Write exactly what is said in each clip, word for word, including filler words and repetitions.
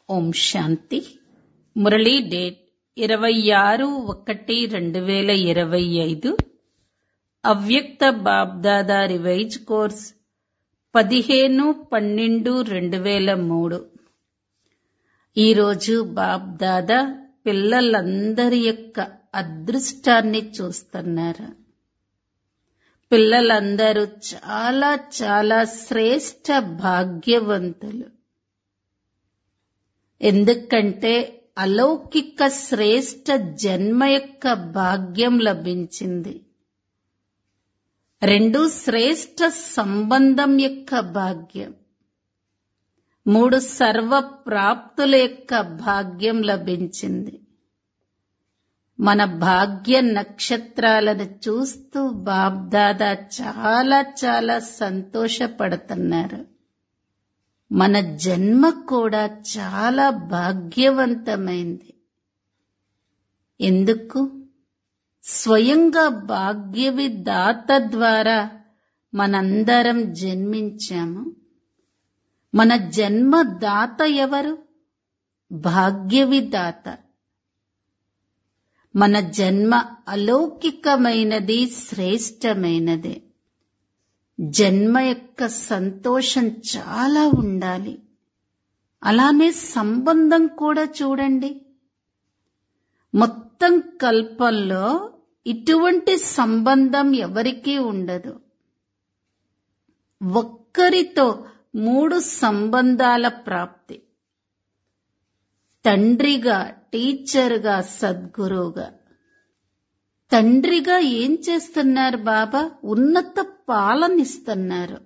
ఓం శాంతి. Murali date ఇరవై ఆరు ఒకటి రెండు వేల ఇరవై ఐదు. అవ్యక్త బాబ్దాదా రివైజ్ కోర్స్ పదిహేను పన్నెండు రెండు వేల మూడు. ఈరోజు బాబ్దాదా పిల్లలందరి యొక్క అదృష్టాన్ని చూస్తున్నారు. పిల్లలందరూ చాలా చాలా శ్రేష్ఠ భాగ్యవంతులు. ఎందుకంటే అలౌకిక శ్రేష్ఠ జన్మ యొక్క భాగ్యం లభించింది. రెండు శ్రేష్ఠ సంబంధం యొక్క భాగ్యం, మూడు సర్వ ప్రాప్తుల యొక్క భాగ్యం లభించింది. మన భాగ్య నక్షత్రాలను చూస్తూ బాబ్దాదా చాలా చాలా సంతోషపడుతున్నారు. మన జన్మ కూడా చాలా భాగ్యవంతమైంది. ఎందుకు? స్వయంగా భాగ్యవిదాత ద్వారా మనందరం జన్మించాము. మన జన్మదాత ఎవరు? భాగ్యవిదాత. మన జన్మ అలౌకికమైనది, శ్రేష్టమైనది. జన్మ యొక్క సంతోషం చాలా ఉండాలి. అలానే సంబంధం కూడా చూడండి. మొత్తం కల్పంలో ఇటువంటి సంబంధం ఎవరికీ ఉండదు. ఒక్కరితో మూడు సంబంధాల ప్రాప్తి. తండ్రిగా, టీచర్గా, సద్గురువుగా. తండ్రిగా ఏం చేస్తున్నారు బాబా? ఉన్నత పాలనిస్తున్నారు,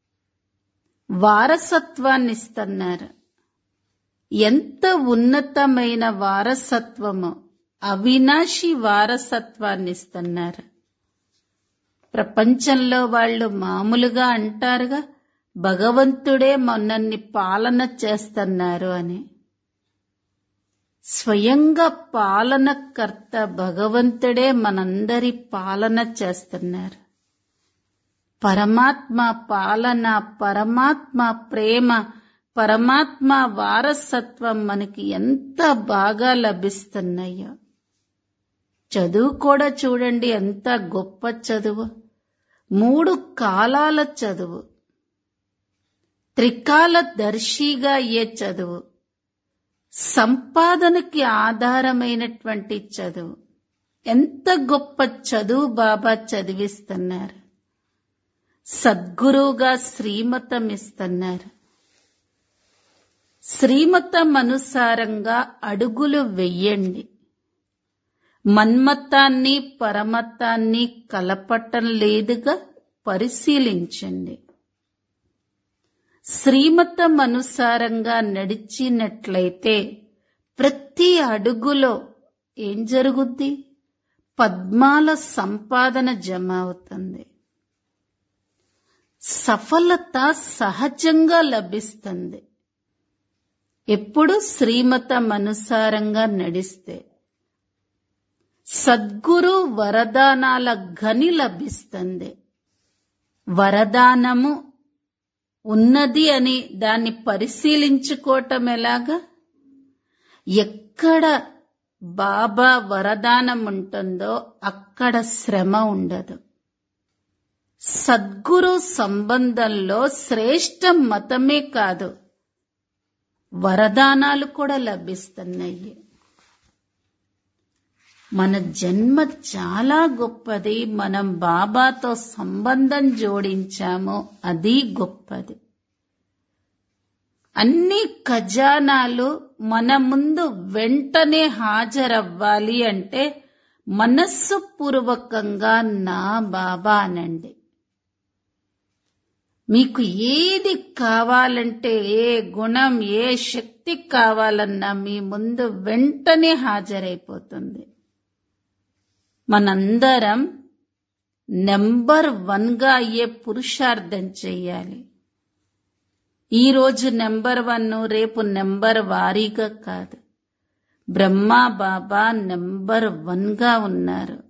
వారసత్వాన్ని ఇస్తున్నారు. ఎంత ఉన్నతమైన వారసత్వమో! అవినాశి వారసత్వాన్ని ఇస్తున్నారు. ప్రపంచంలో వాళ్ళు మామూలుగా అంటారుగా, భగవంతుడే మనల్ని పాలన చేస్తున్నారు అని. స్వయంగా పాలనకర్త భగవంతుడే మనందరి పాలన చేస్తున్నారు. పరమాత్మ పాలన, పరమాత్మ ప్రేమ, పరమాత్మ వారసత్వం మనకి ఎంత బాగా లభిస్తున్నాయో. చదువు కూడా చూడండి, ఎంత గొప్ప చదువు. మూడు కాలాల చదువు, త్రికాల దర్శిగా అయ్యే చదువు, సంపాదనకి ఆధారమైనటువంటి చదువు. ఎంత గొప్ప చదువు బాబా చదివిస్తున్నారు. సద్గురువుగా శ్రీమతం ఇస్తున్నారు. శ్రీమతం అనుసారంగా అడుగులు వెయ్యండి. మన్మతాన్ని పరమతాన్ని కలపటం లేదుగా, పరిశీలించండి. శ్రీమతం అనుసారంగా నడిచినట్లయితే ప్రతి అడుగులో ఏం జరుగుద్ది? పద్మాల సంపాదన జమ అవుతుంది. సఫలత సహజంగా లభిస్తుంది. ఎప్పుడు? శ్రీమతం అనుసారంగా నడిస్తే. సద్గురు వరదానాల గని లభిస్తుంది. వరదానము ఉన్నది అని దాన్ని పరిశీలించుకోవటం ఎలాగా? ఎక్కడ బాబా వరదానం ఉంటుందో అక్కడ శ్రమ ఉండదు. సద్గురు సంబంధంలో శ్రేష్ఠ మతమే కాదు, వరదానాలు కూడా లభిస్తున్నాయి. మన జన్మ చాలా గొప్పది. మనం బాబాతో సంబంధం జోడించాము, అది గొప్పది. అన్ని ఖజానాలు మన ముందు వెంటనే హాజరవ్వాలి అంటే మనస్సు పూర్వకంగా నా బాబా అనండి. మీకు ఏది కావాలంటే, ఏ గుణం, ఏ శక్తి కావాలన్నా మీ ముందు వెంటనే హాజరైపోతుంది. మనందరం నెంబర్ వన్ గా అయ్యే పురుషార్థం చెయ్యాలి. ఈ రోజు నెంబర్ వన్, రేపు నెంబర్ వారీగా కాదు. బ్రహ్మా బాబా నెంబర్ వన్ గా ఉన్నారు.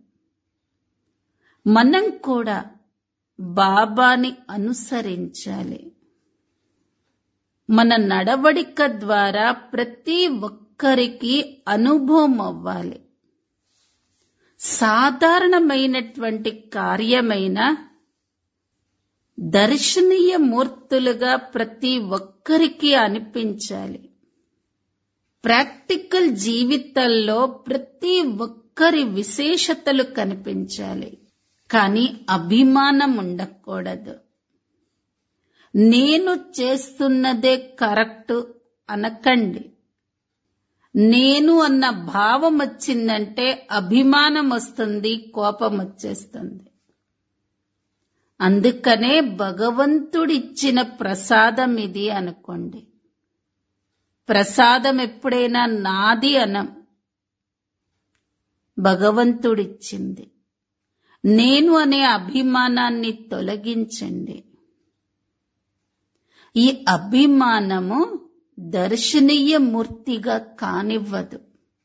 మనం కూడా బాబాని అనుసరించాలి. మన నడవడిక ద్వారా ప్రతి ఒక్కరికి అనుభవం అవ్వాలి. సాధారణమైనటువంటి కార్యమైన దర్శనీయ మూర్తులుగా ప్రతి ఒక్కరికి అనిపించాలి. ప్రాక్టికల్ జీవితంలో ప్రతి ఒక్కరి విశేషతలు కనిపించాలి. కానీ అభిమానం ఉండకూడదు. నేను చేస్తున్నదే కరెక్ట్ అనకండి. నేను అన్న భావం వచ్చిందంటే అభిమానం వస్తుంది, కోపం వచ్చేస్తుంది. అందుకనే భగవంతుడిచ్చిన ప్రసాదం ఇది అనుకోండి. ప్రసాదం ఎప్పుడైనా నాది అనం, భగవంతుడిచ్చింది. నేను అనే అభిమానాన్ని తొలగించండి. ఈ అభిమానము దర్శనీయ మూర్తిగా కానివ్వదు.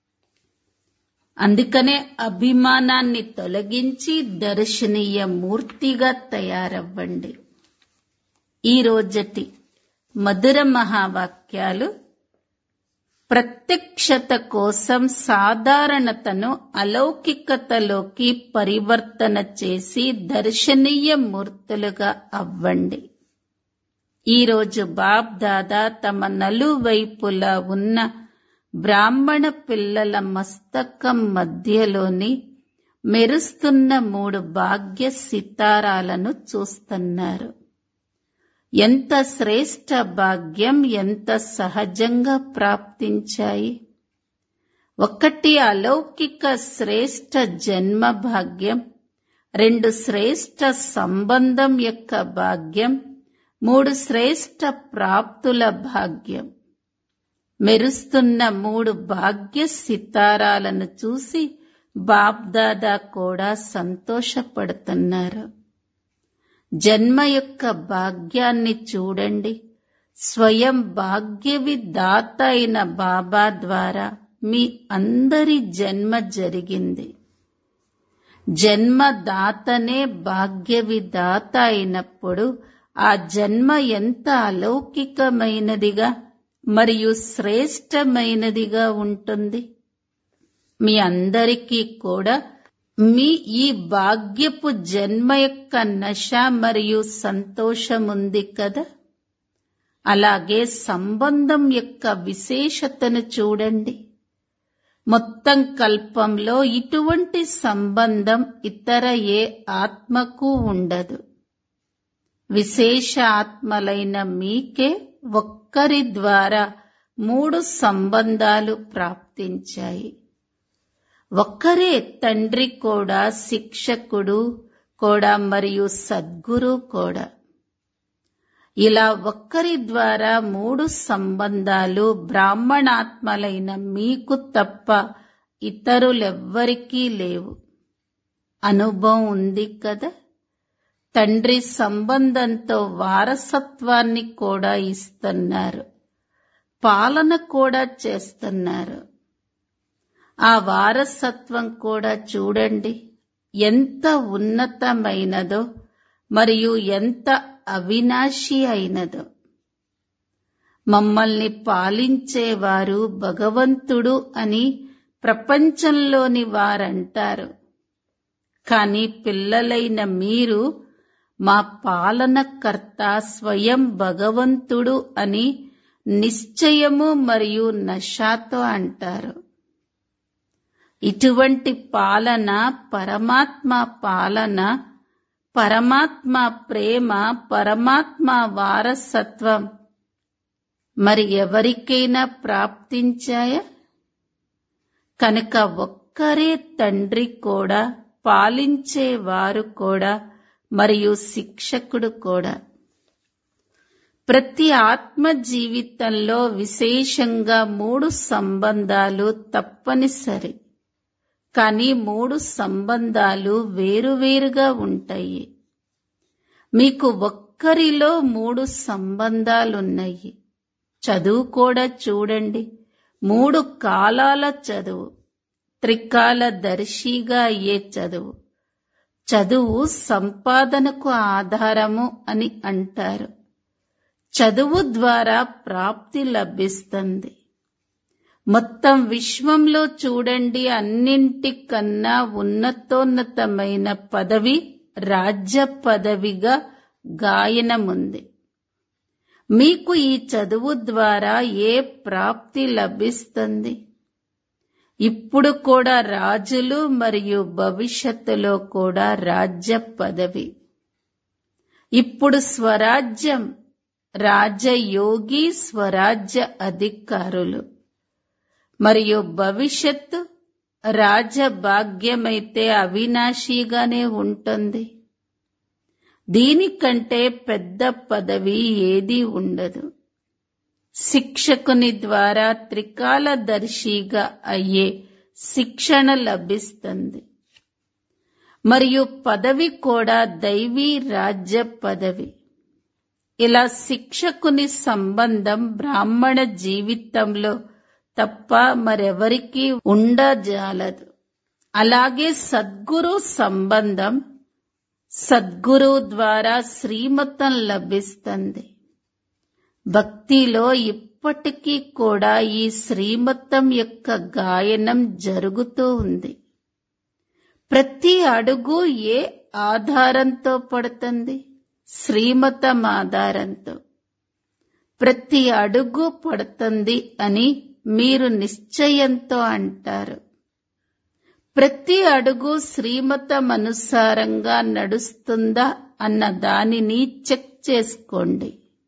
అందుకనే అభిమానాన్ని తొలగించి దర్శనీయ మూర్తిగా తయారవ్వండి. ఈ రోజటి మధుర మహావాక్యాలు ప్రత్యక్షత కోసం సాధారణతను అలౌకికతలోకి పరివర్తన చేసి దర్శనీయ మూర్తులుగా అవ్వండి. ఈరోజు బాప్ దాదా తమ నలువైపులా ఉన్న బ్రాహ్మణ పిల్లల మస్తకం మధ్యలోని మెరుస్తున్న మూడు భాగ్య సితారాలను చూస్తున్నారు. ఎంత శ్రేష్ఠ భాగ్యం, ఎంత సహజంగా ప్రాప్తించాయి. ఒకటి అలౌకిక శ్రేష్ఠ జన్మ భాగ్యం, రెండు శ్రేష్ఠ సంబంధం యొక్క భాగ్యం, మూడు శ్రేష్ఠ ప్రాప్తుల భాగ్యం. మెరుస్తున్న మూడు భాగ్య సితారాలను చూసి బాప్దాదా కూడా సంతోషపడుతున్నారు. జన్మ యొక్క భాగ్యాన్ని చూడండి. స్వయం భాగ్యవిదాత అయిన బాబా ద్వారా మీ అందరి జన్మ జరిగింది. జన్మదాతనే భాగ్యవిదాత అయినప్పుడు ఆ జన్మ ఎంత అలౌకికమైనదిగా మరియు శ్రేష్టమైనదిగా ఉంటుంది. మీ అందరికీ కూడా మీ ఈ భాగ్యపు జన్మ యొక్క నశ మరియు సంతోషముంది కదా. అలాగే సంబంధం యొక్క విశేషతను చూడండి. మొత్తం కల్పంలో ఇటువంటి సంబంధం ఇతర ఏ ఆత్మకు ఉండదు. విశేష ఆత్మలైన మీకే ఒక్కరి ద్వారా మూడు సంబంధాలు ప్రాప్తించాయి. ఒక్కరే తండ్రి కూడా, శిక్షకుడు కూడా మరియు సద్గురు కూడా. ఇలా ఒక్కరి ద్వారా మూడు సంబంధాలు బ్రాహ్మణాత్మలైన మీకు తప్ప ఇతరులెవ్వరికీ లేవు. అనుభవం ఉంది కదా. తండ్రి సంబంధంతో వారసత్వాన్ని కూడా ఇస్తున్నారు, పాలన కూడా చేస్తున్నారు. ఆ వారసత్వం కూడా చూడండి ఎంత ఉన్నతమైనదో మరియు ఎంత అవినాశి అయినదో. మమ్మల్ని పాలించేవారు భగవంతుడు అని ప్రపంచంలోని వారంటారు. కానీ పిల్లలైన మీరు మా పాలనకర్త స్వయం భగవంతుడు అని నిశ్చయము మరియు నశాతో అంటారు. ఇటువంటి పాలన పరమాత్మ పాలన, పరమాత్మ ప్రేమ, పరమాత్మ వారసత్వం మరి ఎవరికైనా ప్రాప్తించాయా? కనుక ఒక్కరే తండ్రి కూడా, పాలించేవారు కూడా మరియు శిక్షకుడు కూడా. ప్రతి ఆత్మ జీవితంలో విశేషంగా మూడు సంబంధాలు తప్పనిసరి. కానీ మూడు సంబంధాలు వేరువేరుగా ఉంటాయి. మీకు ఒక్కరిలో మూడు సంబంధాలున్నాయి. చదువు కూడా చూడండి. మూడు కాలాల చదువు, త్రికాల దర్శిగా అయ్యే చదువు. చదువు సంపాదనకు ఆధారము అని అంటారు. చదువు ద్వారా ప్రాప్తి లభిస్తుంది. మొత్తం విశ్వంలో చూడండి, అన్నింటికన్నా ఉన్నతోన్నతమైన పదవి రాజ్య పదవిగా గాయనముంది. మీకు ఈ చదువు ద్వారా ఏ ప్రాప్తి లభిస్తుంది? ఇప్పుడు కూడా రాజులు మరియు భవిష్యత్తులో కూడా రాజ్య పదవి. ఇప్పుడు స్వరాజ్యం, రాజయోగి స్వరాజ్య అధికారులు. మరియు భవిష్యత్తు రాజభాగ్యమైతే అవినాశీగానే ఉంటుంది. దీనికంటే పెద్ద పదవి ఏదీ ఉండదు. శిక్షకుని ద్వారా త్రికాలదర్శిగా అయ్యే శిక్షణ లభిస్తుంది. మరియు పదవి కూడా దైవీ రాజ్య పదవి. ఇలా శిక్షకుని సంబంధం బ్రాహ్మణ జీవితంలో తప్ప మరెవరికీ ఉండజాలదు. అలాగే సద్గురు సంబంధం, సద్గురు ద్వారా శ్రీమతం లభిస్తుంది. భక్తిలో ఇప్పటికీ కూడా ఈ శ్రీమతం యొక్క గాయనం జరుగుతూ ఉంది. ప్రతి అడుగు ఏ ఆధారంతో పడుతుంది? శ్రీమతం ఆధారంతో. ప్రతి అడుగు పడుతుంది అని మీరు నిశ్చయంతో అంటారు. ప్రతి అడుగు శ్రీమతం అనుసారంగా నడుస్తుందా అన్న దానిని చెక్ చేసుకోండి.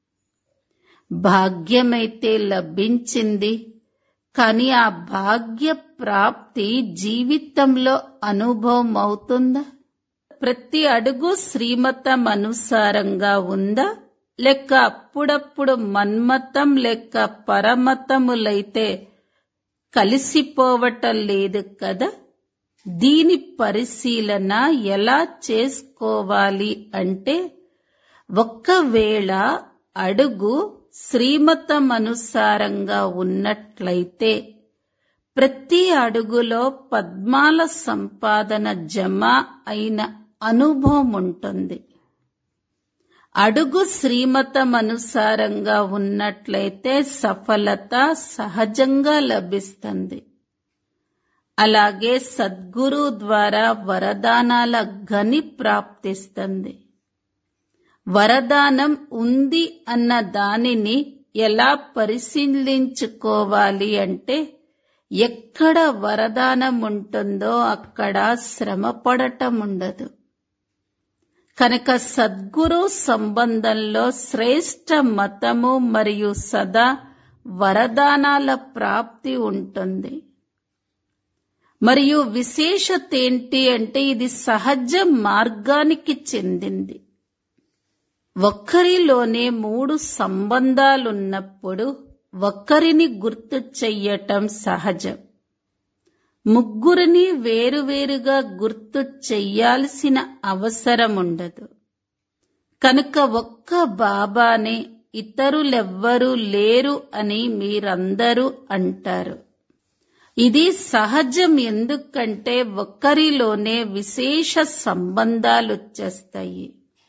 భాగ్యమైతే లభించింది, కానీ ఆ భాగ్య ప్రాప్తి జీవితంలో అనుభవం అవుతుందా? ప్రతి అడుగు శ్రీమతం అనుసారంగా ఉందా, లేక అప్పుడప్పుడు మన్మతం లేక పరమతములైతే కలిసిపోవటం లేదు కదా? దీని పరిశీలన ఎలా చేసుకోవాలి అంటే, ఒక్కవేళ అడుగు శ్రీమతం అనుసారంగా ఉన్నట్లయితే ప్రతి అడుగులో పద్మాల సంపాదన జమ అయిన అనుభవం ఉంటుంది. అడుగు శ్రీమతం అనుసారంగా ఉన్నట్లయితే సఫలత సహజంగా లభిస్తుంది. అలాగే సద్గురు ద్వారా వరదానాల గని ప్రాప్తిస్తుంది. వరదానం ఉంది అన్న దానిని ఎలా పరిశీలించుకోవాలి అంటే, ఎక్కడ వరదానం ఉంటుందో అక్కడ శ్రమ పడటం ఉండదు. కనుక సద్గురు సంబంధంలో శ్రేష్ఠ మతము మరియు సదా వరదానాల ప్రాప్తి ఉంటుంది. మరియు విశేషత ఏంటి అంటే, ఇది సహజ మార్గానికి చెందింది. ఒక్కరిలోనే మూడు సంబంధాలున్నప్పుడు ఒక్కరిని గుర్తు చెయ్యటం సహజం. ముగ్గురిని వేరువేరుగా గుర్తు చెయ్యాల్సిన అవసరం ఉండదు. కనుక ఒక్క బాబానే, ఇతరులెవ్వరూ లేరు అని మీరందరూ అంటారు. ఇది సహజం, ఎందుకంటే ఒక్కరిలోనే విశేష సంబంధాలొచ్చేస్తాయి.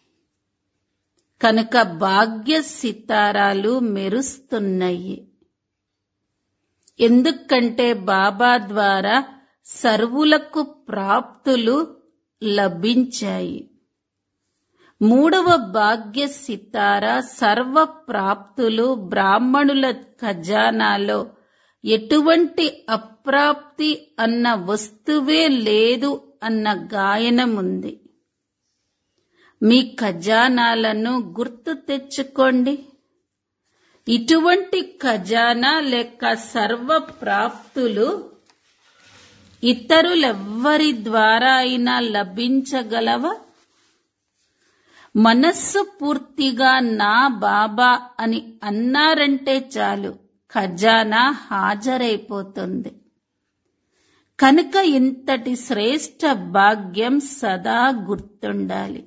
కనుక భాగ్య సితారాలు మెరుస్తున్నాయి. ఎందుకంటే బాబా ద్వారా సర్వులకు ప్రాప్తులు లభించాయి. మూడవ భాగ్య సితారా సర్వ ప్రాప్తులు. బ్రాహ్మణుల ఖజానాలో ఎటువంటి అప్రాప్తి అన్న వస్తువే లేదు అన్న గాయనముంది. మీ ఖజానాలను గుర్తు తెచ్చుకోండి. ఇటువంటి ఖజానా లేక సర్వ ప్రాప్తులు ఇతరులెవ్వరి ద్వారా అయినా లభించగలవా? మనస్సు పూర్తిగా నా బాబా అని అన్నారంటే చాలు, ఖజానా హాజరైపోతుంది. కనుక ఇంతటి శ్రేష్ఠ భాగ్యం సదా గుర్తుండాలి.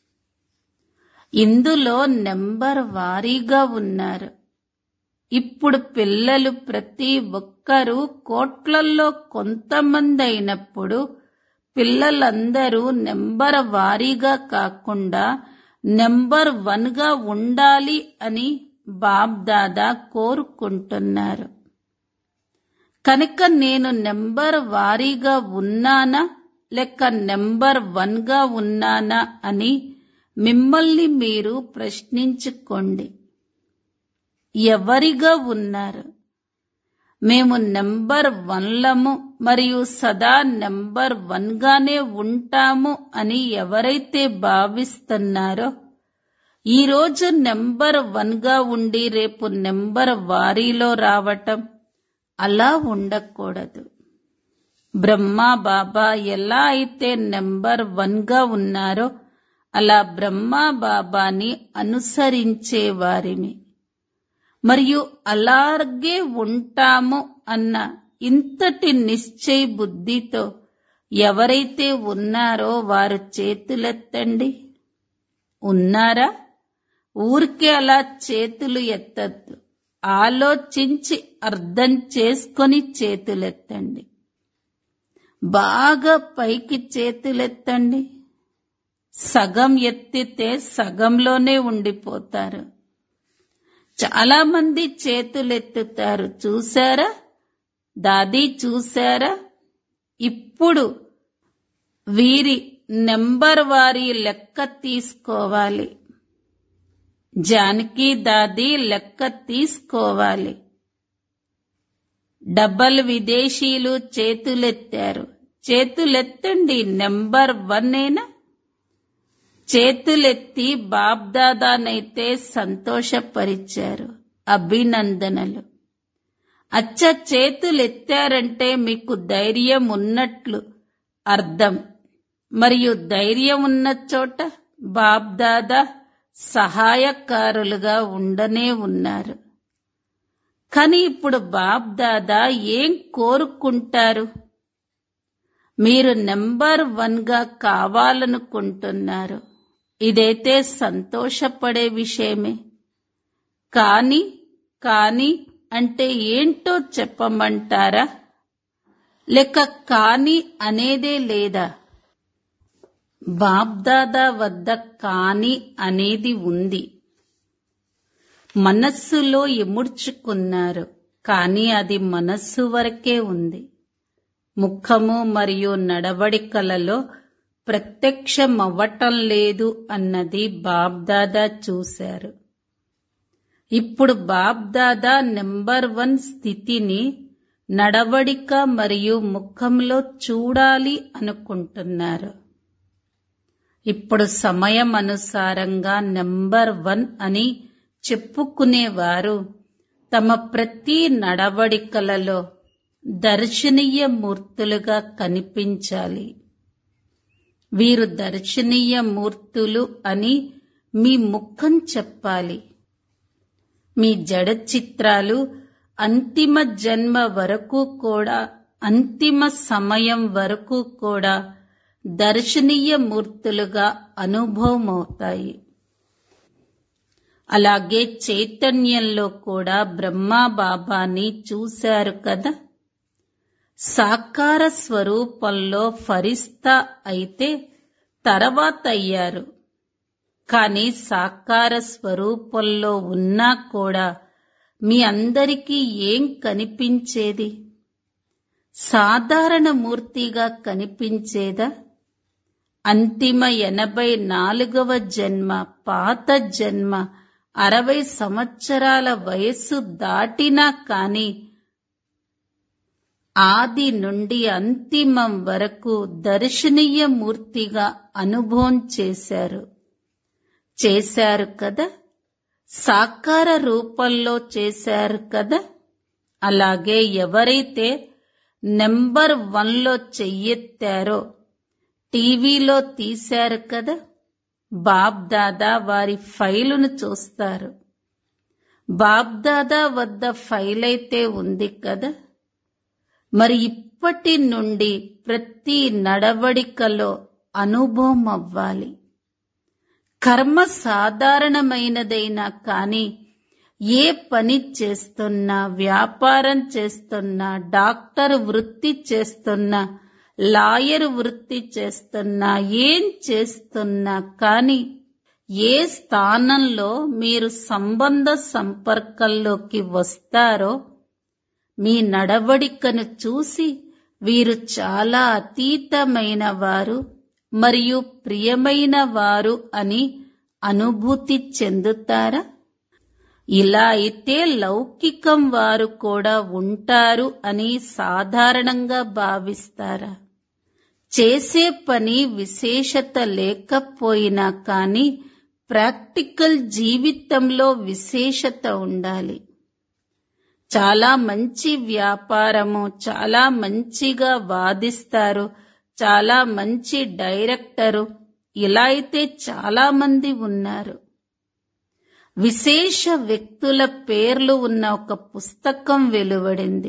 ఇందులో నెంబర్ వారీగా ఉన్నారు. ఇప్పుడు పిల్లలు ప్రతి ఒక్కరూ కోట్లల్లో కొంతమంది అయినప్పుడు పిల్లలందరూ నెంబర్ వారీగా కాకుండా నెంబర్ వన్ గా ఉండాలి అని బాబ్ దాదా కోరుకుంటున్నారు. కనుక నేను నెంబర్ వారీగా ఉన్నానా లేక నెంబర్ వన్ గా ఉన్నానా అని మిమ్మల్ని మీరు ప్రశ్నించుకోండి. ఎవరిగా ఉన్నారు? మేము నెంబర్ వన్లము మరియు సదా నెంబర్ వన్ గానే ఉంటాము అని ఎవరైతే భావిస్తున్నారో, ఈరోజు నెంబర్ వన్ గా ఉండి రేపు నెంబర్ వారీలో రావటం అలా ఉండకూడదు. బ్రహ్మా బాబా ఎలా అయితే నెంబర్ వన్ గా ఉన్నారో అలా బ్రహ్మా బాబాని అనుసరించే వారిని మరియు అలాగే ఉంటాము అన్న ఇంతటి నిశ్చయ బుద్ధితో ఎవరైతే ఉన్నారో వారు చేతులెత్తండి. ఉన్నారా? ఊరికే అలా చేతులు ఎత్తద్దు. ఆలోచించి అర్థం చేసుకొని చేతులెత్తండి. బాగా పైకి చేతులెత్తండి. సగం ఎత్తితే సగంలోనే ఉండిపోతారు. చాలా మంది చేతులెత్తుతారు. చూశారా? దాది చూశారా? ఇప్పుడు వీరి నెంబర్ వారి లెక్క తీసుకోవాలి. జానకి దాది లెక్క తీసుకోవాలి. డబల్ విదేశీయులు చేతులెత్తారు. చేతులెత్తండి. నెంబర్ వన్నేనా? చేతులెత్తి బాబ్దాదానైతే సంతోషపరిచారు. అభినందనలు. అచ్చ చేతులెత్తారంటే మీకు ధైర్యం ఉన్నట్లు అర్థం. మరియు ధైర్యం ఉన్న చోట బాబ్దాదా సహాయకారులుగా ఉండనే ఉన్నారు. కానీ ఇప్పుడు బాబ్దాదా ఏం కోరుకుంటారు? మీరు నెంబర్ వన్ గా కావాలనుకుంటున్నారు. ఇదైతే సంతోషపడే విషయమే. కాని కాని అంటే ఏంటో చెప్పమంటారా? లేక కాని అనేదే లేదా? బాబ్దాదా వద్ద కాని అనేది ఉంది. మనస్సులో ఇముడ్చుకున్నారు. కానీ అది మనస్సు వరకే ఉంది. ముఖము మరియు నడవడికలలో ప్రత్యక్షమవ్వటం లేదు అన్నది బాబ్దాదా చూశారు. ఇప్పుడు బాబ్దాదా నెంబర్ వన్ స్థితిని నడవడిక మరియు ముఖంలో చూడాలి అనుకుంటున్నారు. ఇప్పుడు సమయం అనుసారంగా నెంబర్ వన్ అని చెప్పుకునేవారు తమ ప్రతి నడవడికలలో దర్శనీయ మూర్తులుగా కనిపించాలి. వీరు దర్శనీయ మూర్తులు అని మీ ముఖం చెప్పాలి. మీ జడ చిత్రాలు అంతిమ జన్మ వరకు కూడా, అంతిమ సమయం వరకు కూడా దర్శనీయ మూర్తులుగా అనుభవమవుతాయి. అలాగే చైతన్యంలో కూడా బ్రహ్మా బాబాని చూశారు కదా. సాకార స్వరూపంలో ఫరిస్తా అయితే తర్వాత అయ్యారు. కానీ సాకార స్వరూపంలో ఉన్నా కూడా మీ అందరికీ ఏం కనిపించేది? సాధారణ మూర్తిగా కనిపించేదా? అంతిమ ఎనభై నాలుగవ జన్మ, పాత జన్మ, అరవై సంవత్సరాల వయస్సు దాటినా కాని ఆది నుండి అంతిమం వరకు దర్శనీయ మూర్తిగా అనుభవం చేశారు. చేశారు కదా. సాకార రూపంలో చేశారు కదా. అలాగే ఎవరైతే నెంబర్ వన్లో చెయ్యెత్తారో టీవీలో తీశారు కదా. బాబ్దాదా వారి ఫైలును చూస్తారు. బాబ్దాదా వద్ద ఫైల్ అయితే ఉంది కదా. మరి ఇప్పటి నుండి ప్రతి నడవడికలో అనుభవం అవ్వాలి. కర్మ సాధారణమైనదైనా కానీ ఏ పని చేస్తున్నా, వ్యాపారం చేస్తున్నా, డాక్టర్ వృత్తి చేస్తున్నా, లాయర్ వృత్తి చేస్తున్నా, ఏం చేస్తున్నా కానీ ఏ స్థానంలో మీరు సంబంధ సంపర్కంలోకి వస్తారో మీ నడవడికను చూసి వీరు చాలా అతీతమైన వారు మరియు ప్రియమైన వారు అని అనుభూతి చెందుతారా? ఇలా అయితే లౌకికం వారు కూడా ఉంటారు అని సాధారణంగా భావిస్తారా? చేసే పని విశేషత లేకపోయినా కానీ ప్రాక్టికల్ జీవితంలో విశేషత ఉండాలి. చాలా మంచి వ్యాపారము, చాలా మంచిగా వాదిస్తారు, చాలా మంచి డైరెక్టరు, ఇలా అయితే చాలా మంది ఉన్నారు. విశేష వ్యక్తుల పేర్లు ఉన్న ఒక పుస్తకం వెలువడింది.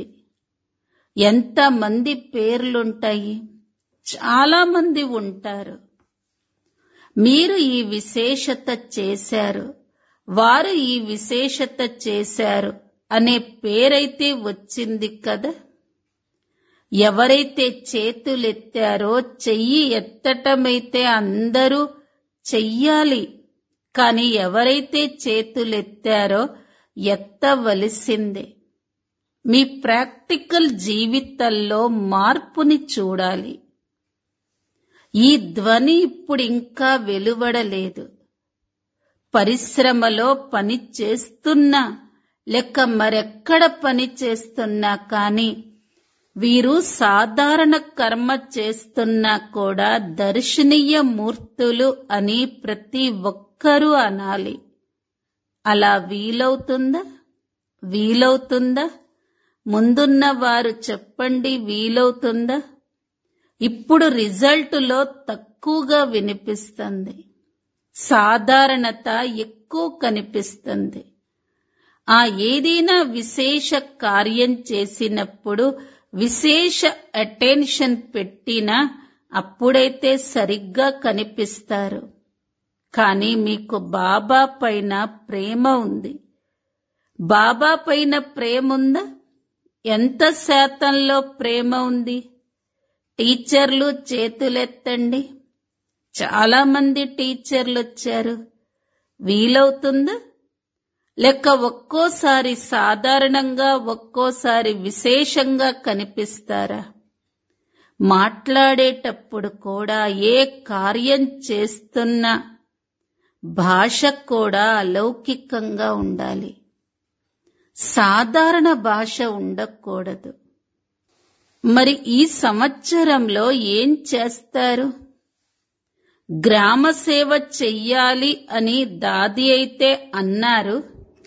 ఎంత మంది పేర్లుంటాయి? చాలా మంది ఉంటారు. మీరు ఈ విశేషత చేశారు, వారు ఈ విశేషత చేశారు అనే పేరైతే వచ్చింది కదా. ఎవరైతే చేతులెత్తారో చెయ్యి ఎత్తటమైతే అందరూ చెయ్యాలి, కానీ ఎవరైతే చేతులెత్తారో ఎత్తవలసిందే. మీ ప్రాక్టికల్ జీవితంలో మార్పుని చూడాలి. ఈ ధ్వని ఇప్పుడు ఇంకా వెలువడలేదు. పరిశ్రమలో పని చేస్తున్నా లేక మరెక్కడ పని చేస్తున్నా కానీ వీరు సాధారణ కర్మ చేస్తున్నా కూడా దర్శనీయ మూర్తులు అని ప్రతి ఒక్కరూ అనాలి. అలా వీలవుతుందా? వీలవుతుందా? ముందున్న వారు చెప్పండి, వీలవుతుందా? ఇప్పుడు రిజల్టులో తక్కువగా వినిపిస్తుంది, సాధారణత ఎక్కువ కనిపిస్తుంది. ఆ ఏదైనా విశేష కార్యం చేసినప్పుడు విశేష అటెన్షన్ పెట్టినా అప్పుడైతే సరిగ్గా కనిపిస్తారు. కానీ మీకు బాబా పైన ప్రేమ ఉంది. బాబా పైన ప్రేమ ఉందా? ఎంత శాతంలో ప్రేమ ఉంది? టీచర్లు చేతులెత్తండి. చాలా మంది టీచర్లు వచ్చారు. వీలవుతుందా? లేక ఒక్కోసారి సాధారణంగా, ఒక్కోసారి విశేషంగా కనిపిస్తారా? మాట్లాడేటప్పుడు కూడా, ఏ కార్యం చేస్తున్నా భాష కూడా అలౌకికంగా ఉండాలి. సాధారణ భాష ఉండకూడదు. మరి ఈ సంవత్సరంలో ఏం చేస్తారు? గ్రామ సేవ చెయ్యాలి అని దాది అయితే అన్నారు.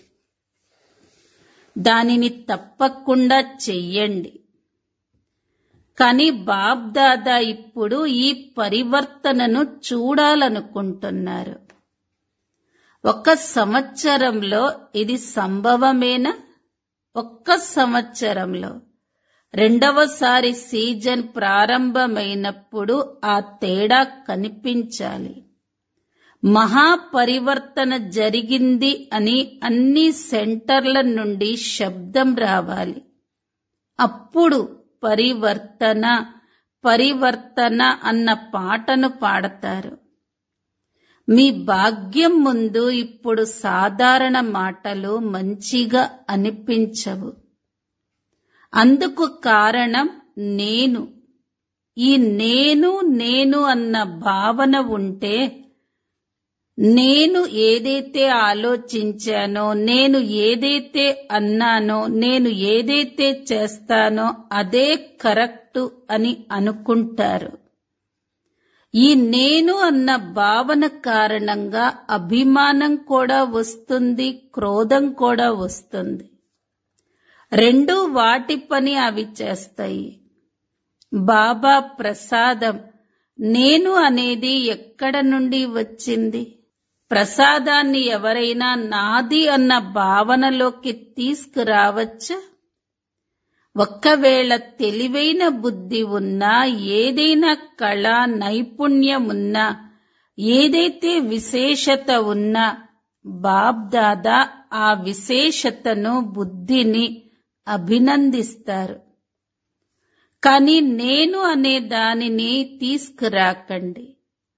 దానిని తప్పకుండా చెయ్యండి. కానీ బాబ్ దాదా ఇప్పుడు ఈ పరివర్తనను చూడాలనుకుంటున్నారు. ఒక సంవత్సరంలో ఇది సంభవమేనా? ఒక్క సంవత్సరంలో రెండవసారి సీజన్ ప్రారంభమైనప్పుడు ఆ తేడా కనిపించాలి. మహాపరివర్తన జరిగింది అని అన్ని సెంటర్ల నుండి శబ్దం రావాలి. అప్పుడు పరివర్తన పరివర్తన అన్న పాటను పాడతారు. మీ భాగ్యం ముందు ఇప్పుడు సాధారణ మాటలు మంచిగా అనిపించవు. అందుకు కారణం నేను. ఈ నేను నేను అన్న భావన ఉంటే, నేను ఏదైతే ఆలోచించానో, నేను ఏదైతే అన్నానో, నేను ఏదైతే చేస్తానో అదే కరెక్టు అని అనుకుంటారు. ఈ నేను అన్న భావన కారణంగా అభిమానం కూడా వస్తుంది, క్రోధం కూడా వస్తుంది. రెండు వాటి పని అవి చేస్తాయి. బాబా ప్రసాదం నేను అనేది ఎక్కడ నుండి వచ్చింది? ప్రసాదాన్ని ఎవరైనా నాది అన్న భావనలోకి తీసుకురావచ్చా? ఒక్కవేళ తెలివైన బుద్ధి ఉన్నా, ఏదైనా కళ నైపుణ్యమున్నా, ఏదైతే విశేషత ఉన్నా, బాబ్ దాదా ఆ విశేషతను, బుద్ధిని అభినందిస్తారు. కానీ నేను అనే దానిని తీసుకురాకండి.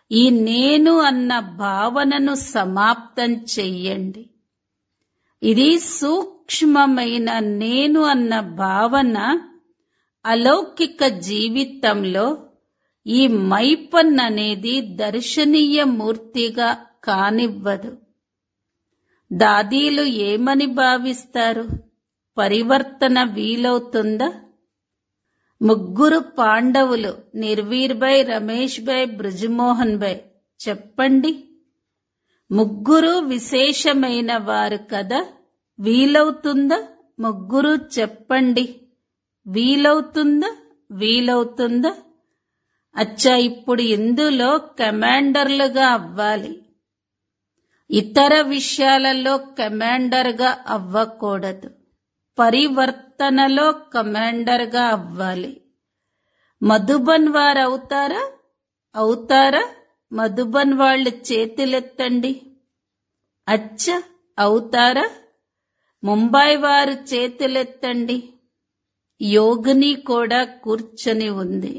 ఈ నేను అన్న భావనను సమాప్తం చెయ్యండి. ఇది సూక్ష్మమైన నేను అన్న భావన అలౌకిక జీవితంలో ఈ మైపన్ అనేది దర్శనీయ మూర్తిగా కానివ్వదు. దాదీలు ఏమని భావిస్తారు? పరివర్తన వీలవుతుందా? ముగ్గురు పాండవులు నిర్వీర్ భాయ్, రమేష్ భాయ్, బ్రిజ్మోహన్ భాయ్, చెప్పండి. ముగ్గురు విశేషమైన వారు కదా, వీలవుతుందా? ముగ్గురు చెప్పండి. వీలవుతుందా? వీలవుతుందా? అచ్చా, ఇప్పుడు ఇందులో కమాండర్లుగా అవ్వాలి. ఇతర విషయాలలో కమాండర్గా అవ్వకూడదు. పరివర్తనలో కమాండర్గా అవ్వాలి. మధుబన్ వారు అవుతారా? అవుతారా? మధుబన్ వాళ్ళు చేతులెత్తండి. అచ్చ, అవుతారా? ముంబై వారు చేతులెత్తండి. యోగిని కూడా కూర్చొని ఉంది.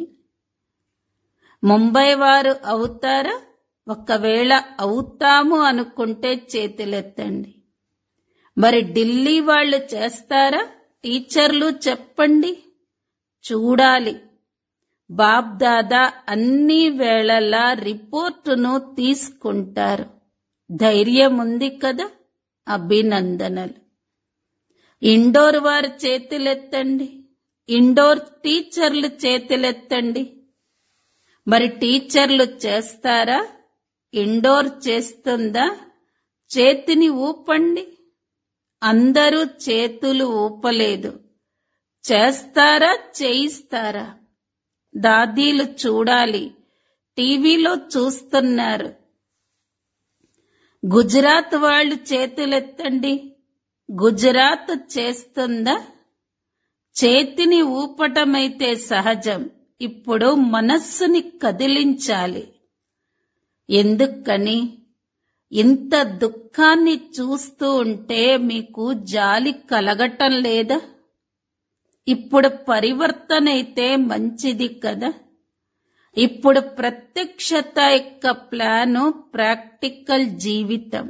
ముంబై వారు అవుతారా? ఒకవేళ అవుతాము అనుకుంటే చేతులెత్తండి. మరి ఢిల్లీ వాళ్ళు చేస్తారా? టీచర్లు చెప్పండి. చూడాలి. బాప్ దాదా అన్ని వేళలా రిపోర్టును తీసుకుంటారు. ధైర్యం ఉంది కదా? అభినందనలు. ఇండోర్ వారు చేతులెత్తండి. ఇండోర్ టీచర్లు చేతులెత్తండి. మరి టీచర్లు చేస్తారా? ఇండోర్ చేస్తుందా? చేతిని ఊపండి. అందరూ చేతులు ఊపలేదు. చేస్తారా? చేయిస్తారా? దాదీలు చూడాలి. టీవీలో చూస్తున్నారు. గుజరాత్ వాళ్ళు చేతులెత్తండి. గుజరాత్ చేస్తుందా? చేతిని ఊపటమైతే సహజం. ఇప్పుడు మనస్సుని కదిలించాలి. ఎందుకని? ఇంత దుఃఖాన్ని చూస్తూ ఉంటే మీకు జాలి కలగటం లేదా? ఇప్పుడు పరివర్తన అయితే మంచిది కదా. ఇప్పుడు ప్రత్యక్షత యొక్క ప్లాను ప్రాక్టికల్ జీవితం.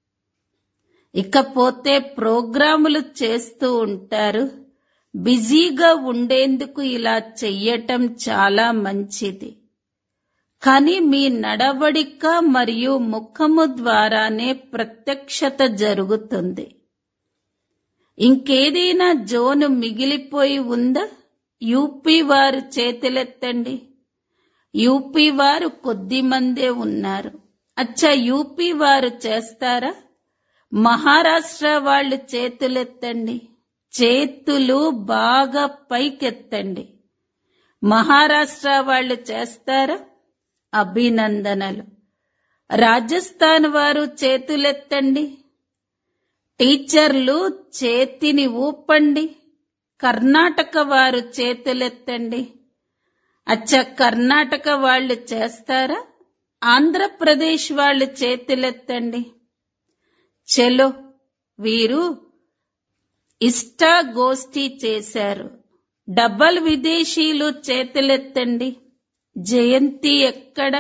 ఇకపోతే ప్రోగ్రాములు చేస్తూ ఉంటారు. బిజీగా ఉండేందుకు ఇలా చెయ్యటం చాలా మంచిది. కానీ మీ నడవడిక మరియు ముఖము ద్వారానే ప్రత్యక్షత జరుగుతుంది. ఇంకేదైనా జోను మిగిలిపోయి ఉందా? యూపీ వారు చేతులెత్తండి. యూపీ వారు కొద్ది మందే ఉన్నారు. అచ్చా, యూపీ వారు చేస్తారా? మహారాష్ట్ర వాళ్ళు చేతులెత్తండి. చేతులు బాగా పైకెత్తండి. మహారాష్ట్ర వాళ్ళు చేస్తారా? అభినందనలు. రాజస్థాన్ వారు చేతులెత్తండి. టీచర్లు చేతిని ఊపండి. కర్ణాటక వారు చేతులెత్తండి. అచ్చ, కర్ణాటక వాళ్ళు చేస్తారా? ఆంధ్రప్రదేశ్ వాళ్ళు చేతులెత్తండి. చలో, వీరు ఇష్టా గోష్ఠి చేశారు. డబల్ విదేశీయులు చేతులెత్తండి. జయంతి ఎక్కడ?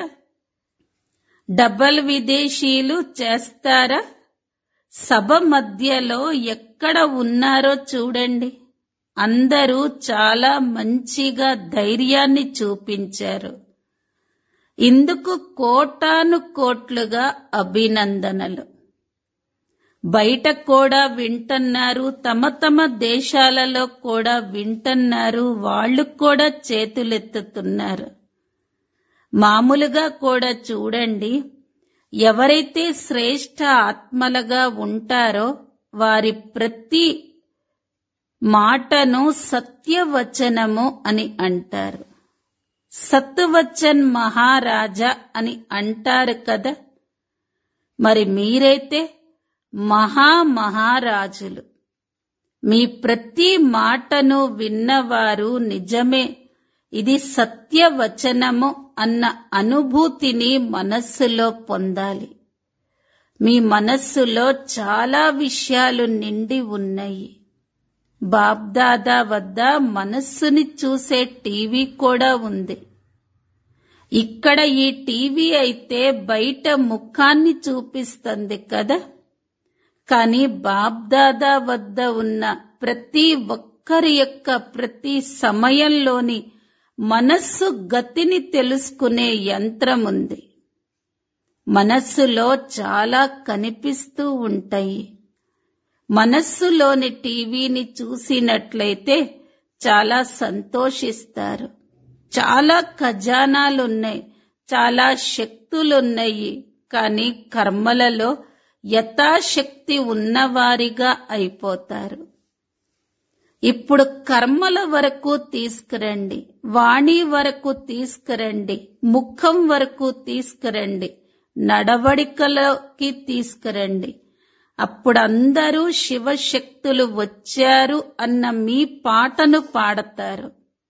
డబల్ విదేశీయులు చేస్తారా? సభ మధ్యలో ఎక్కడ ఉన్నారో చూడండి. అందరూ చాలా మంచిగా ధైర్యాన్ని చూపించారు. ఇందుకు కోటాను కోట్లుగా అభినందనలు. బయట కూడా వింటున్నారు, తమ తమ దేశాలలో కూడా వింటున్నారు. వాళ్ళు కూడా చేతులెత్తుతున్నారు. మామూలుగా కూడా చూడండి, ఎవరైతే శ్రేష్ఠ ఆత్మలుగా ఉంటారో వారి ప్రతి మాటను సత్యవచనము అని అంటారు. సత్వచన్ మహారాజా అని అంటారు కదా. మరి మీరైతే మహా మహారాజులు. మీ ప్రతి మాటను విన్నవారు నిజమే, ఇది సత్యవచనము అన్న అనుభూతిని మనస్సులో పొందాలి. మీ మనస్సులో చాలా విషయాలు నిండి ఉన్నాయి. బాబ్దాదా వద్ద మనస్సుని చూసే టీవీ కూడా ఉంది. ఇక్కడ ఈ టీవీ అయితే బయట ముఖాన్ని చూపిస్తుంది కదా, కానీ బాబ్దాదా వద్ద ఉన్న ప్రతి ఒక్కరి యొక్క ప్రతి సమయంలోని మనస్సు గతిని తెలుసుకునే యంత్రం ఉంది. మనస్సులో చాలా కనిపిస్తూ ఉంటాయి. మనస్సులోని టీవీని చూసినట్లయితే చాలా సంతోషిస్తారు. చాలా ఖజానాలున్నాయి, చాలా శక్తులున్నాయి, కానీ కర్మలలో యథాశక్తి ఉన్నవారిగా అయిపోతారు. ఇప్పుడు కర్మల వరకు తీసుకురండి, వాణి వరకు తీసుకురండి, ముఖం వరకు తీసుకురండి, నడవడికలోకి తీసుకురండి. అప్పుడు అందరూ శివశక్తులు వచ్చారు అన్న మీ పాటను పాడతారు.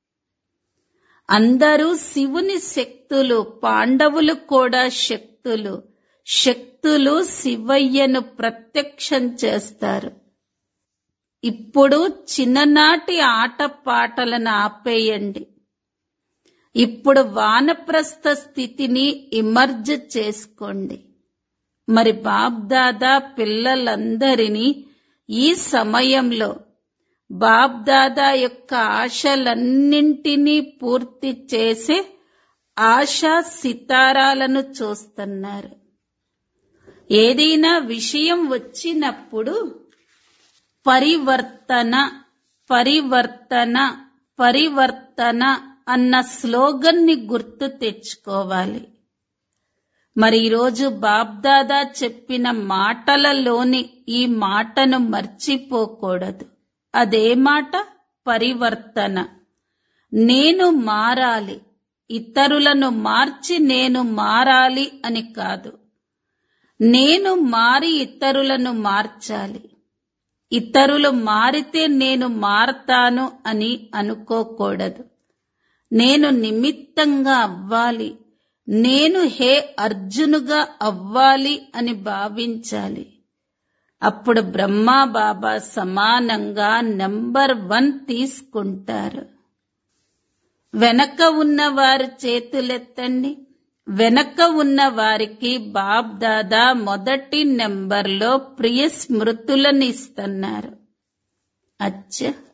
అందరూ శివుని శక్తులు, పాండవులు కూడా శక్తులు. శక్తులు శివయ్యను ప్రత్యక్షం చేస్తారు. ఇప్పుడు చిన్ననాటి ఆట పాటలను ఆపేయండి. ఇప్పుడు వానప్రస్థ స్థితిని ఇమర్జ్ చేసుకోండి. మరి బాబ్దాదా పిల్లలందరినీ ఈ సమయంలో బాబ్దాదా యొక్క ఆశలన్నింటినీ పూర్తి చేసే ఆశా సితారాలను చూస్తున్నారు. ఏదైనా విషయం వచ్చినప్పుడు పరివర్తన పరివర్తన పరివర్తన అన్న స్లోగన్ని గుర్తు తెచ్చుకోవాలి. మరి ఈరోజు బాబ్దాదా చెప్పిన మాటలలోని ఈ మాటను మర్చిపోకూడదు. అదే మాట? పరివర్తన. నేను మారాలి, ఇతరులను మార్చి నేను మారాలి అని కాదు. నేను మారి ఇతరులను మార్చాలి. ఇతరులు మారితే నేను మారతాను అని అనుకోకూడదు. నేను నిమిత్తంగా అవ్వాలి, నేను హే అర్జునుగా అవ్వాలి అని భావించాలి. అప్పుడు బ్రహ్మా బాబా సమానంగా నంబర్ వన్ తీసుకుంటారు. వెనక ఉన్న వారు చేతులెత్తండి. వెనక ఉన్న వారికి బాబ్ దాదా మొదటి నెంబర్లో ప్రియ స్మృతులను ఇస్తున్నారు. అచ్చ,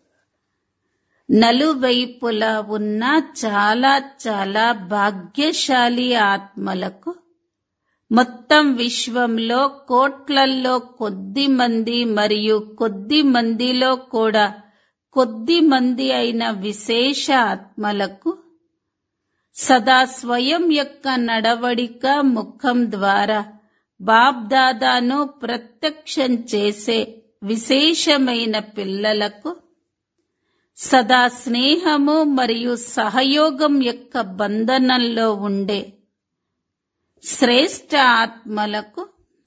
నలువైపులా ఉన్న చాలా చాలా భాగ్యశాలి ఆత్మలకు మొత్తం విశ్వంలో కోట్లల్లో కొద్ది మంది మరియు కొద్ది మందిలో కూడా కొద్ది మంది అయిన విశేష ఆత్మలకు సదా స్వయం యొక్క నడవడిక ముఖం ద్వారా బాప్ దాదాను ప్రత్యక్షం చేసే విశేషమైన పిల్లలకు సదా స్నేహము మరియు సహయోగం యొక్క బంధనంలో ఉండే శ్రేష్ఠ ఆత్మలకు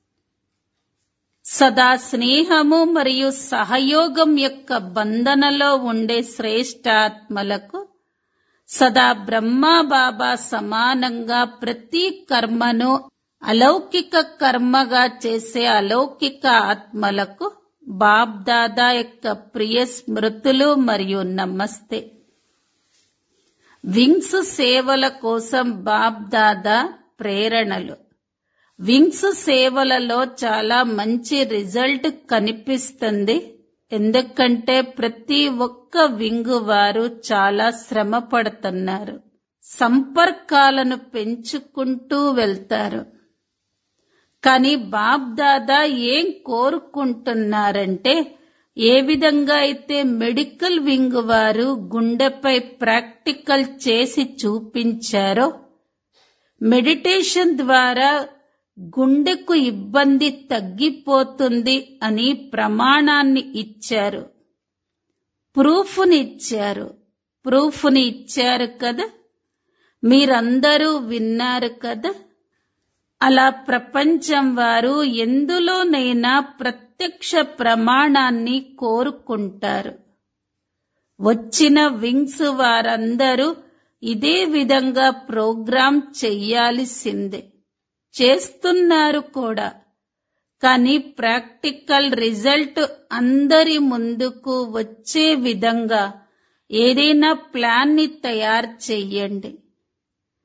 సదా స్నేహము మరియు సహయోగం యొక్క బంధనలో ఉండే శ్రేష్ఠ ఆత్మలకు సదా బ్రహ్మా బాబా సమానంగా ప్రతి కర్మను అలౌకిక కర్మగా చేసే అలౌకిక ఆత్మలకు బాప్ దాదా యొక్క ప్రియ స్మృతులు మరియు నమస్తే. వింగ్స్ సేవల కోసం బాప్ దాదా ప్రేరణలు. వింగ్స్ సేవలలో చాలా మంచి రిజల్ట్ కనిపిస్తుంది. ఎందుకంటే ప్రతి ఒక్క వింగు వారు చాలా శ్రమ పడుతున్నారు, సంపర్కాలను పెంచుకుంటూ వెళ్తారు. కానీ బాప్ దాదా ఏం కోరుకుంటున్నారంటే, ఏ విధంగా అయితే మెడికల్ వింగ్ వారు గుండెపై ప్రాక్టికల్ చేసి చూపించారో, మెడిటేషన్ ద్వారా గుండెకు ఇబ్బంది తగ్గిపోతుంది అని ప్రమాణాన్ని ఇచ్చారు, ప్రూఫ్ని ఇచ్చారు. ప్రూఫ్ని ఇచ్చారు కదా, మీరందరూ విన్నారు కదా. అలా ప్రపంచం వారు ఎందులోనైనా ప్రత్యక్ష ప్రమాణాన్ని కోరుకుంటారు. వచ్చిన వింగ్స్ వారందరూ ఇదే విధంగా ప్రోగ్రాం చెయ్యాల్సిందే, చేస్తున్నారు కూడా. కానీ ప్రాక్టికల్ రిజల్ట్ అందరి ముందుకు వచ్చే విధంగా ఏదైనా ప్లాన్ ని తయారు చెయ్యండి.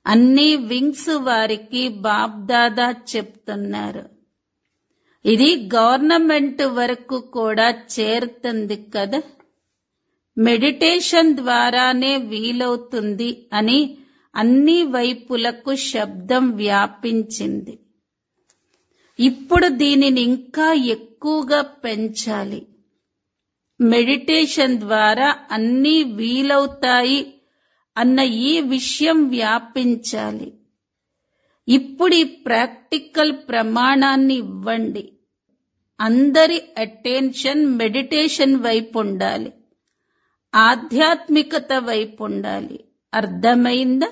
అన్ని వింగ్స్ వారికి బాబ్దాదా చెప్తున్నారు. ఇది గవర్నమెంట్ వరకు కూడా చేరుతుంది కదా. మెడిటేషన్ ద్వారానే వీలవుతుంది అని అన్ని వైపులకు శబ్దం వ్యాపించింది. ఇప్పుడు దీనిని ఇంకా ఎక్కువగా పెంచాలి. మెడిటేషన్ ద్వారా అన్నీ వీలవుతాయి అన్న ఈ విషయం వ్యాపించాలి. ఇప్పుడు ఈ ప్రాక్టికల్ ప్రమాణాన్ని ఇవ్వండి. అందరి అటెన్షన్ మెడిటేషన్ వైపు ఉండాలి, ఆధ్యాత్మికత వైపు ఉండాలి. అర్థమైందా?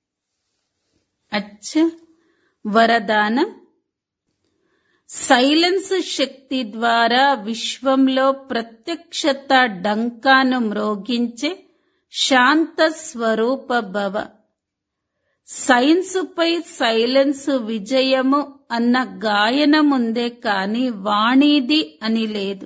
అచ్చా, వరదానం. సైలెన్స్ శక్తి ద్వారా విశ్వంలో ప్రత్యక్షత డంకాను మ్రోగించే శాంత స్వరూప భవ. సైన్స్ పై సైలెన్స్ విజయము అన్న గాయనముందే కాని వాణిది అని లేదు.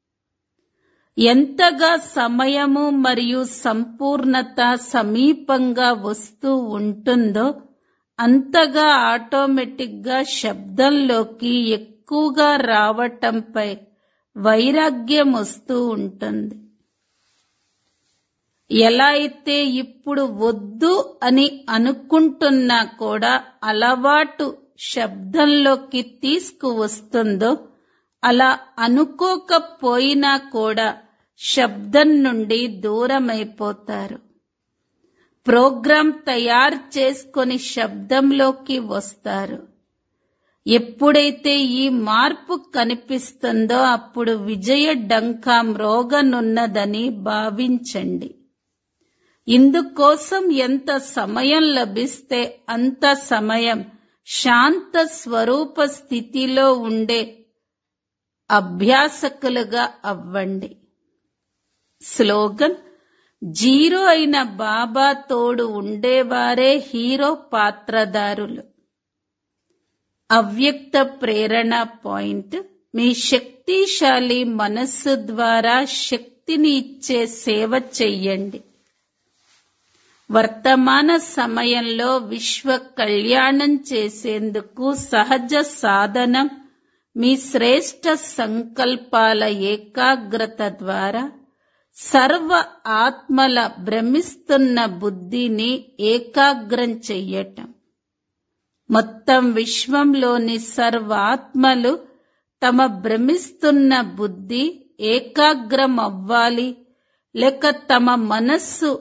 ఎంతగా సమయము మరియు సంపూర్ణత సమీపంగా వస్తూ ఉంటుందో అంతగా ఆటోమేటిక్ గా శబ్దంలోకి ఎక్కువగా రావటంపై వైరాగ్యం వస్తూ ఉంటుంది. ఎలా అయితే ఇప్పుడు వద్దు అని అనుకుంటున్నా కూడా అలవాటు శబ్దంలోకి తీసుకువస్తుందో, అలా అనుకోకపోయినా కూడా శబ్దం నుండి దూరమైపోతారు. ప్రోగ్రాం తయారు చేసుకొని శబ్దంలోకి వస్తారు. ఎప్పుడైతే ఈ మార్పు కనిపిస్తుందో అప్పుడు విజయ డంకా మ్రోగనున్నదని భావించండి. ఇందుకోసం ఎంత సమయం లభిస్తే అంత సమయం శాంత స్వరూప స్థితిలో ఉండే అభ్యాసకులుగా అవ్వండి. స్లోగన్: జీరో అయిన బాబా తోడు ఉండేవారే హీరో పాత్రధారులు. అవ్యక్త ప్రేరణ పాయింట్: మీ శక్తిశాలి మనస్సు ద్వారా శక్తిని ఇచ్చే సేవ చెయ్యండి. వర్తమాన సమయంలో విశ్వ కళ్యాణం చేసేందుకు సహజ సాధనం మీ శ్రేష్ఠ సంకల్పాల ఏకాగ్రత ద్వారా సర్వ ఆత్మల భ్రమిస్తున్న బుద్ధిని ఏకాగ్రం చెయ్యటం. మొత్తం విశ్వంలోని సర్వాత్మలు తమ భ్రమిస్తున్న బుద్ధి ఏకాగ్రం అవ్వాలి, లేక తమ మనస్సు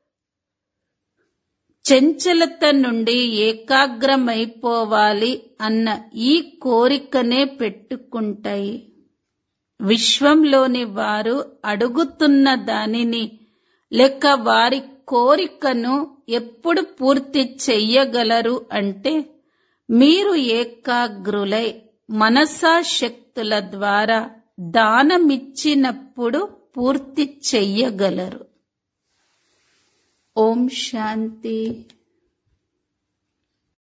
చంచలత నుండి ఏకాగ్రమైపోవాలి అన్న ఈ కోరికనే పెట్టుకుంటాయి. విశ్వంలోని వారు అడుగుతున్న దానిని లేక వారి కోరికను ఎప్పుడు పూర్తి చెయ్యగలరు అంటే మీరు ఏకాగ్రులై మనసా శక్తుల ద్వారా దానమిచ్చినప్పుడు పూర్తి చెయ్యగలరు. ఓం శాంతి.